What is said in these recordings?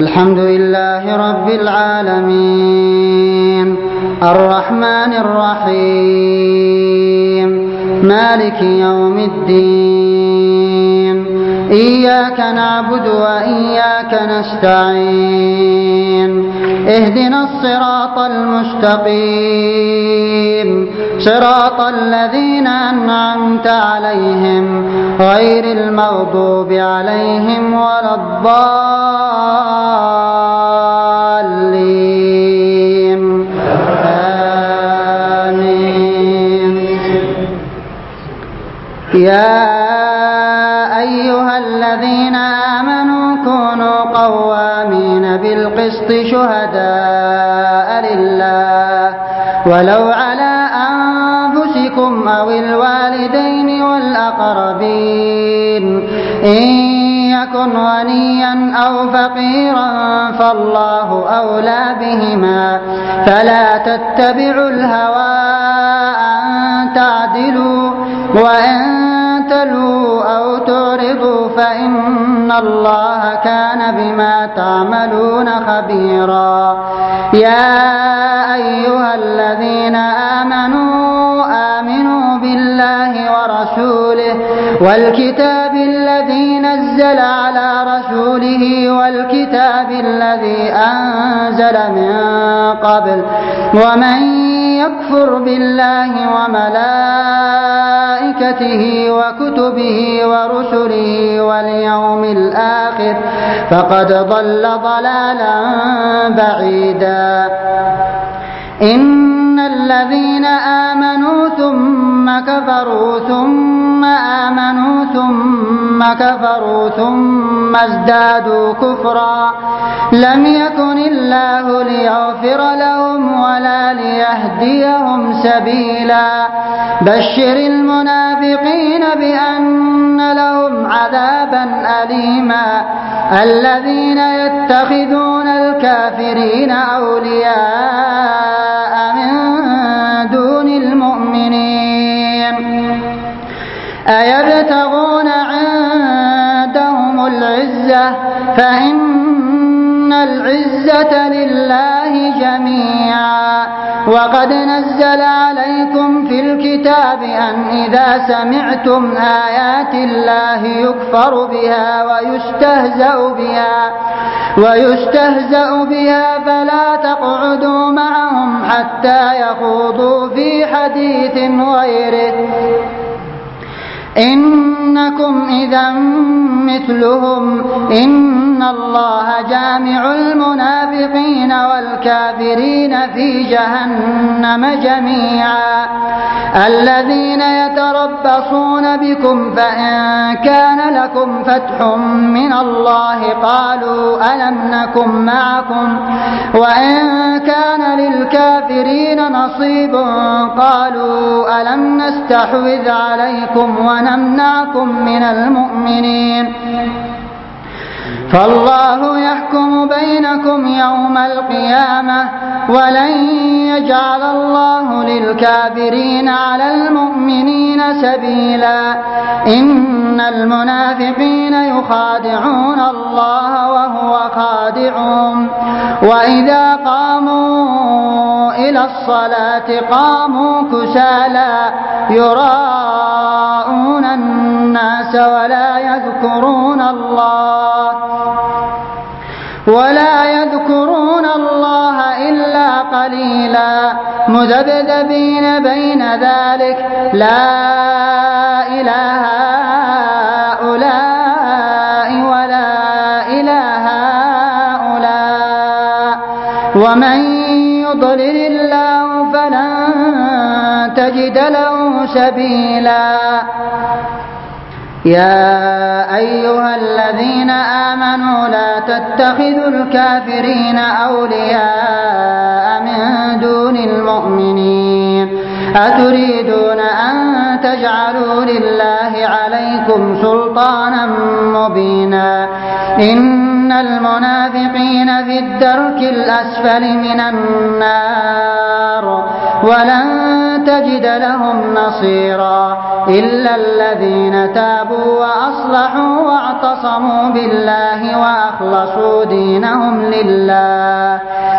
الحمد لله رب العالمين الرحمن الرحيم مالك يوم الدين إياك نعبد وإياك نستعين اهدنا الصراط المستقيم صراط الذين أنعمت عليهم غير المغضوب عليهم ولا الضالين آمين. يا أيها الذين آمنوا كونوا قوامين بالقسط شهداء لله ولو على أنفسكم أو الوالدين والأقربين إن يكن غنيا أو فقيرا فالله أولى بهما فلا تتبعوا الهوى أن تعدلوا وإن تلووا أو تعرضوا فإن الله كان بما تعملون خبيرا. يا أيها الذين آمنوا بالله ورسوله والكتاب الذي نزل على رسوله والكتاب الذي أنزل من قبل ومن يكفر بالله وملائكته وكتبه ورسله واليوم الآخر فقد ضل ضلالا بعيدا. إن الذين آمنوا ثم كفروا ثم آمنوا ثم كفروا ثم ازدادوا كفرا لم يكن الله ليغفر لهم ولا ليهديهم سبيلا. بشر المنافقين بأن لهم عذابا أليما الذين يتخذون الكافرين أولياء من دون المؤمنين أيبتغون عندهم العزة فإن العزة لله جميعا. وقد نزل عليكم في الكتاب أن إذا سمعتم آيات الله يكفر بها ويستهزأ بها فلا تقعدوا معهم حتى يخوضوا في حديث غيره إنكم إذا مثلهم إن الله جامع المنافقين والكافرين في جهنم جميعا. الذين يتربصون بكم فإن كان لكم فتح من الله قالوا ألم نكن معكم وإن كان للكافرين نصيب قالوا ألم نستحوذ عليكم ونمنعكم من المؤمنين فالله يحكم بينكم يوم القيامة ولن يجعل الله للكافرين على المؤمنين سبيلا. إن المنافقين يخادعون الله وهو خادعهم وإذا قاموا إلى الصلاة قاموا كسالى يراءون الناس ولا يذكرون الله إلا قليلا مذبذبين بين ذلك لا إله هؤلاء ولا إله هؤلاء ومن يضلل الله فلن تجد له سبيلا. يا أيها الذين آمنوا لا تتخذوا الكافرين أولياء من دون المؤمنين أتريدون أن تجعلوا لله عليكم سلطانا مبينا. إن المنافقين في الدرك الأسفل من النار ولن تجد لهم نصيرا إلا الذين تابوا وأصلحوا واعتصموا بالله وأخلصوا دينهم لله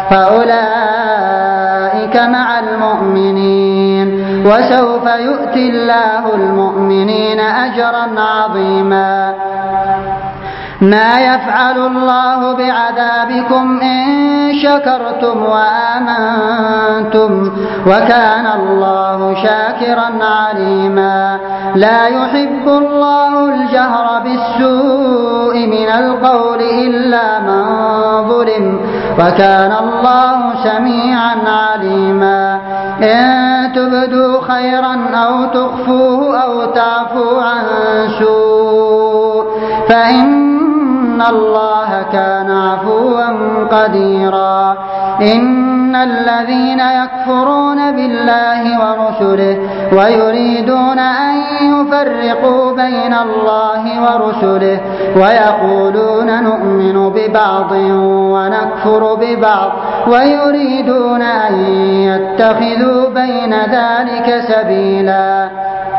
فأولئك مع المؤمنين وسوف يؤتي الله المؤمنين أجرا عظيما ما يفعل الله بعذابكم إن شكرتم وآمنتم وكان الله شاكرا عليما لا يحب الله الجهر بالسوء من القول إلا من ظلم وكان الله سميعا عليما إن تبدوا خيرا أو تخفوه أو تعفوا عن سوء فإن الله كان عفوا قديرا إن الذين يكفرون بالله ورسله ويريدون أن يفرقوا بين الله ورسله ويقولون نؤمن ببعض ونكفر ببعض ويريدون أن يتخذوا بين ذلك سبيلا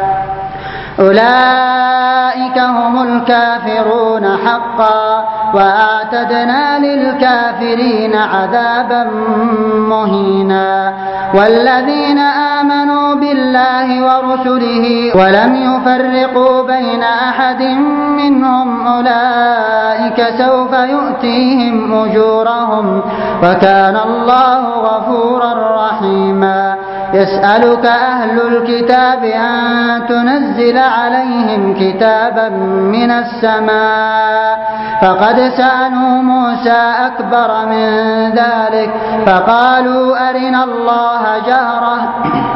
أولئك هم الكافرون حقا وأعتدنا للكافرين عذابا مهينا والذين آمنوا بالله ورسله ولم يفرقوا بين أحد منهم أولئك سوف يؤتيهم أجورهم وكان الله غفورا رحيما يسألك أهل الكتاب أن تنزل عليهم كتابا من السماء فقد سألوا موسى أكبر من ذلك فقالوا أرنا الله جهرة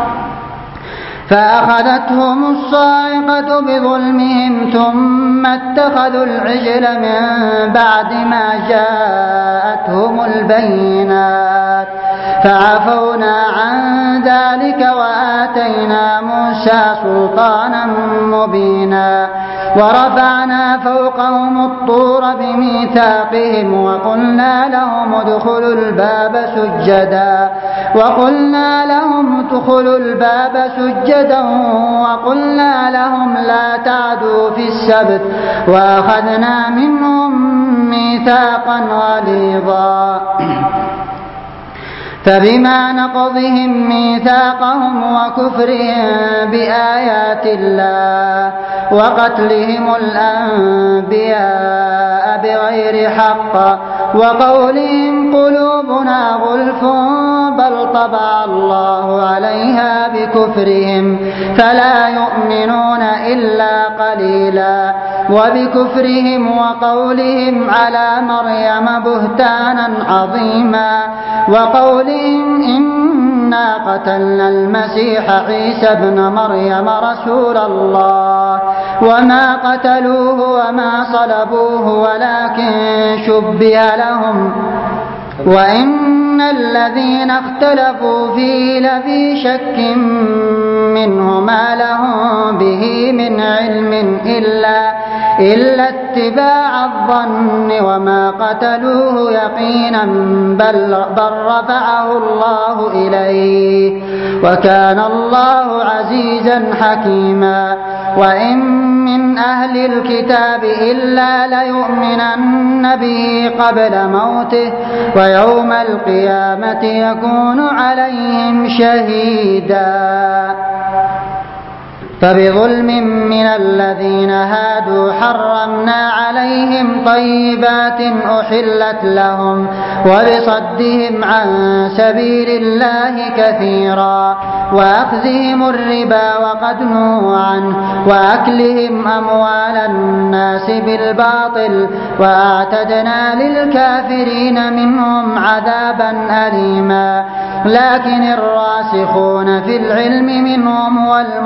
فأخذتهم الصاعقة بظلمهم ثم اتخذوا العجل من بعد ما جاءتهم البينات فعفونا عن ذلك وآتينا موسى سلطانا مبينا ورفعنا فوقهم الطور بميثاقهم وقلنا لهم ادخلوا الباب سجدا وقلنا لهم لا تعدوا في السبت وأخذنا منهم ميثاقا غليظا فبما نقضهم ميثاقهم وكفرهم بآيات الله وقتلهم الأنبياء بغير حق وقولهم قلوبنا غلف بل طبع الله عليها بكفرهم فلا يؤمنون إلا قليلا وبكفرهم وقولهم على مريم بهتانا عظيما وقولهم إنا قتلنا المسيح عيسى ابن مريم رسول الله وما قتلوه وما صلبوه ولكن شبه لهم وإن الذين اختلفوا فيه لفي شك منه ما لهم به من علم إلا اتباع الظن وما قتلوه يقينا بل رفعه الله إليه وكان الله عزيزا حكيما وإن من أهل الكتاب إلا ليؤمنن به قبل موته ويوم القيامة يكون عليهم شهيدا فبظلم من الذين هادوا حرمنا عليهم طيبات أحلت لهم وبصدهم عن سبيل الله كثيرا وأخذهم الربا وقد نهوا عنه وأكلهم أموال الناس بالباطل وأعتدنا للكافرين منهم عذابا أليما لكن الراسخون في العلم منهم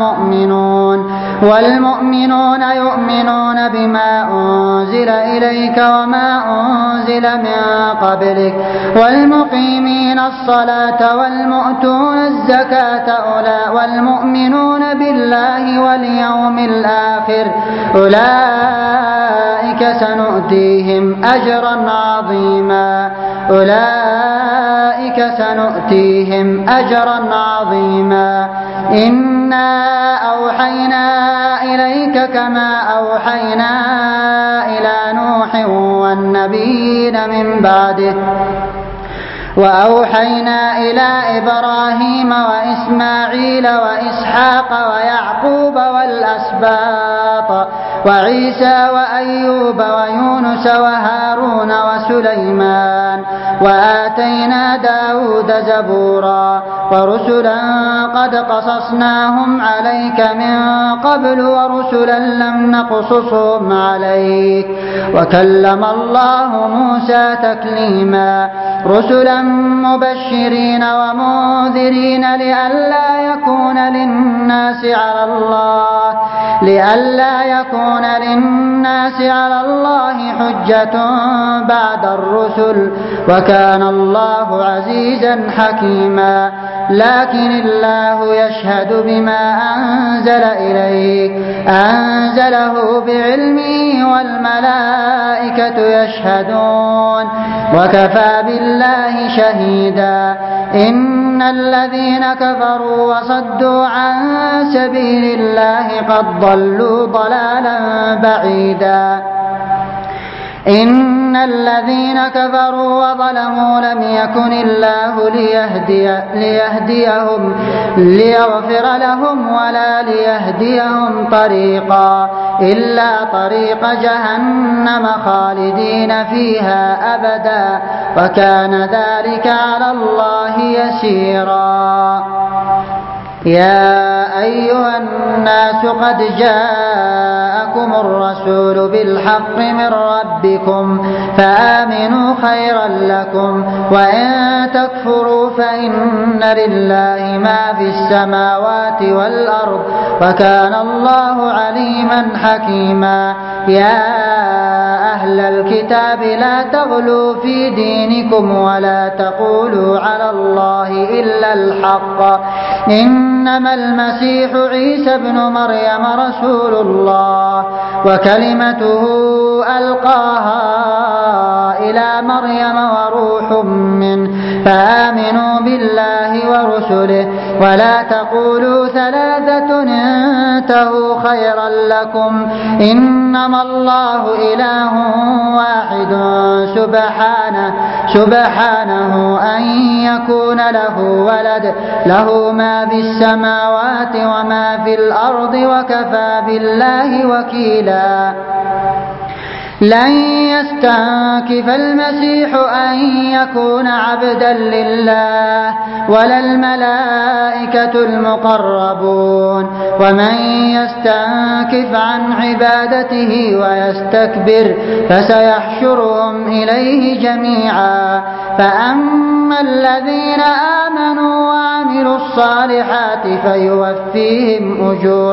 والمؤمنون يؤمنون بما أنزل إليك وما أنزل من قبلك والمقيمين الصلاة والمؤتون الزكاة والمؤمنون بالله واليوم الآخر أولئك سنؤتيهم أجرا عظيما أولئك أولئك سنؤتيهم أجرا عظيما إنا أوحينا إليك كما أوحينا إلى نوح والنبيين من بعده وأوحينا إلى إبراهيم وإسماعيل وإسحاق ويعقوب والأسباط وعيسى وأيوب ويونس وهارون وسليمان وآتينا داود زبورا ورسلا قد قصصناهم عليك من قبل ورسلا لم نقصصهم عليك وكلم الله موسى تكليما رسلا مبشرين ومنذرين لئلا يكون للناس على الله حجة بعد الرسل وكان الله عزيزا حكيما لكن الله يشهد بما أنزل إليك أنزله بعلمه والملائكة يشهدون وكفى بالله شهيدا إن الذين كفروا وصدوا عن سبيل الله قد ضلوا ضلالا بعيدا إن الذين كفروا وظلموا لم يكن الله ليغفر لهم ولا ليهديهم طريقا إلا طريق جهنم خالدين فيها أبدا وكان ذلك على الله يسيرا يا أيها الناس قد جاءكم الرسول بالحق من ربكم فآمنوا خيرا لكم وإن تكفروا فإن لله ما في السماوات والأرض وكان الله عليما حكيما يا أهل الكتاب لا تغلوا في دينكم ولا تقولوا على الله إلا الحق إنما المسيح عيسى ابن مريم رسول الله وكلمته ألقاها إلى مريم وروح منه فآمنوا بالله ورسله ولا تقولوا ثلاثة انتهوا خيرا لكم إنما الله إله واحد سبحانه أن يكون له ولد له ما في السماوات وما في الأرض وكفى بالله وكيلا لن يستنكف المسيح أن يكون عبدا لله ولا الملائكة المقربون ومن يستنكف عن عبادته ويستكبر فسيحشرهم إليه جميعا فأما الذين آمنوا وعملوا الصالحات فيوفيهم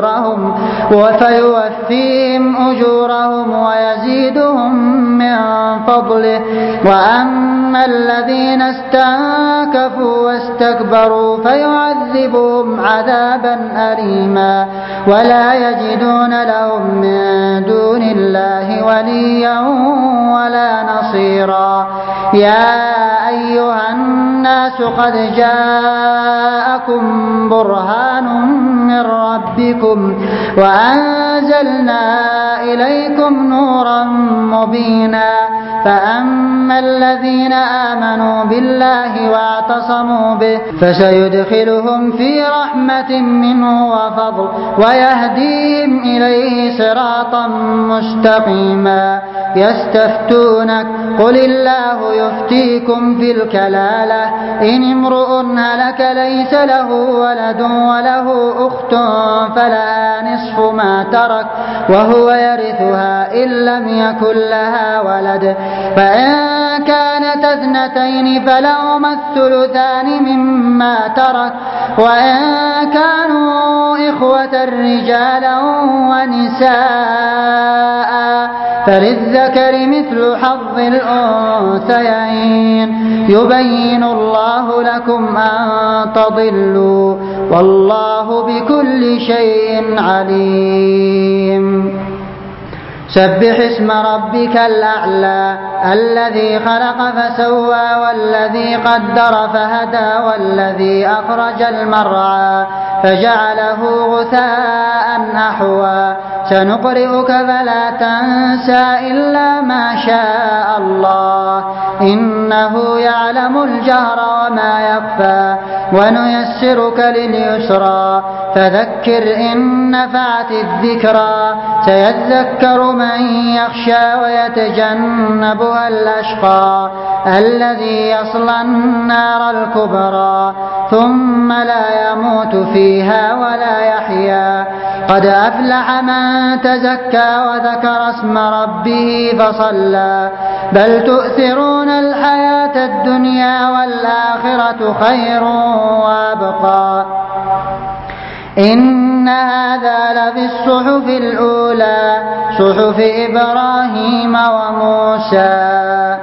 أجورهم ويزيدهم من فضله وأما الذين استنكفوا واستكبروا فيعذبهم عذابا أليما ولا يجدون لهم من دون الله وليا ولا نصيرا يا أيها الناس قد جاءكم برهان من ربكم وأنزلنا إليكم نورا مبينا فأما الذين آمنوا بالله واعتصموا به فسيدخلهم في رحمة منه وفضل ويهديهم إليه صراطا مستقيما يستفتونك قل الله يفتيكم في الكلالة إن امرؤ هلك ليس له ولد وله أخت فلها نصف ما ترك وهو يرثها إن لم يكن لها ولد فإن كانت اثنتين فلهما الثلثان مما ترك وإن كانوا إخوة رجالا ونساء فللذكر مثل حظ الأنثيين يبين الله لكم أن تضلوا والله بكل شيء عليم سبح اسم ربك الأعلى الذي خلق فسوى والذي قدر فهدى والذي أخرج المرعى فجعله غثاء أحوى سنقرئك فلا تنسى إلا ما شاء الله إنه يعلم الجهر وما يخفى ونيسرك لليسرى فذكر إن نفعت الذكرى سيذكر من يخشى ويتجنبها الأشقى الذي يصلى النار الكبرى ثم لا يموت فيها ولا يحيا قد أفلح من تزكى وذكر اسم ربه فصلى بل تؤثرون الحياة الدنيا والآخرة خير وأبقى إن هذا لفي الصحف الأولى صحف إبراهيم وموسى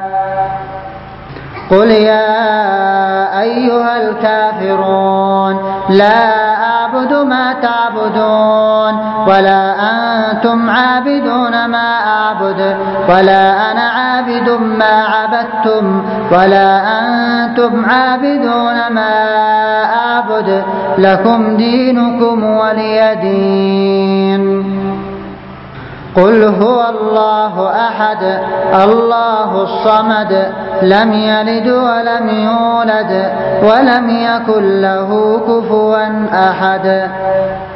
قل يا أيها الكافرون لا أعبد ما تعبدون ولا أنتم عابدون ما أعبد ولا أنا عابد ما عبدتم ولا أنتم عابدون ما أعبد لكم دينكم ولي دين قل هو الله أحد الله الصمد لم يلد ولم يولد ولم يكن له كفوا أحد